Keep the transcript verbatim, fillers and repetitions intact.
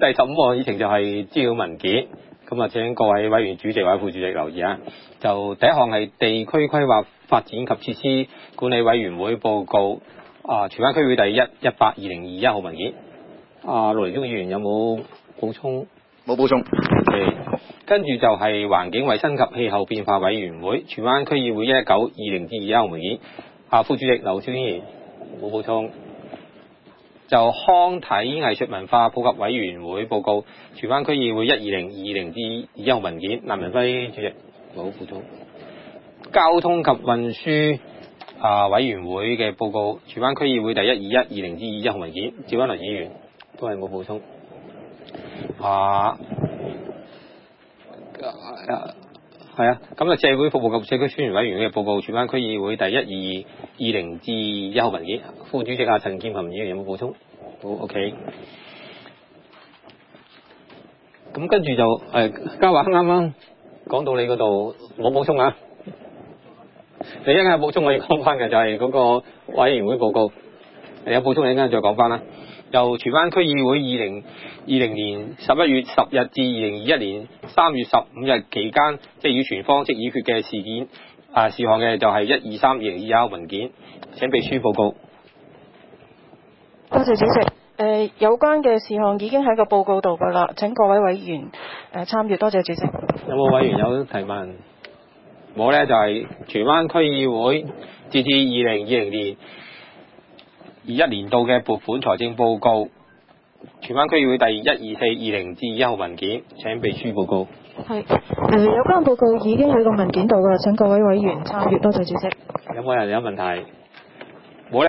第十五項議程就係資料文件，咁啊請各位委員主席或者副主席留意啊。就第一項係地區規劃發展及設施管理委員會報告啊，荃灣區議會第一一八二零二一號文件。啊，陸嚟忠議員有冇補充？ 冇補充。 Okay. 跟住就係環境衛生及氣候變化委員會荃灣區議會一一九二零至二一號文件。啊，副主席劉兆軒冇補充。就康體藝術文化普及委員會報告荃灣區議會一二零二零至二一號文件。藍文輝主席冇補充。交通及運輸啊委員會嘅報告荃灣區議會第一二一二零至二一號文件。趙恩麟議員都係冇補充。啊，係啊，咁啊社會服務及社區宣傳委員會嘅報告荃灣區議會第一二二二零至一號文件。副主席啊陳劍琴議員有冇補充？好 OK。咁跟住就誒嘉華啱啱講到你嗰度冇補充啊，你一陣間有補充我要講翻嘅就係嗰個委員會報告，你有補充你一陣間再講翻啦。由荃灣區議會二零二零年十一月十日至二零二一年三月十五日期間，即係與全方即議決嘅事件啊事項嘅就係一二三二零二一號文件，請秘書報告。 多謝主席。誒、呃、有關嘅事項已經喺個報告度㗎啦，請各位委員誒、呃、參閱。多謝主席。 有冇委員有提問？冇咧，就係荃灣區議會截至二零二零年二一年度嘅撥款財政報告，荃灣區議會第一二四二零至一號文件，請秘書報告。 係誒、呃、有關報告已經喺個文件度㗎啦，請各位委員參閱。多謝主席。 有冇人有問題？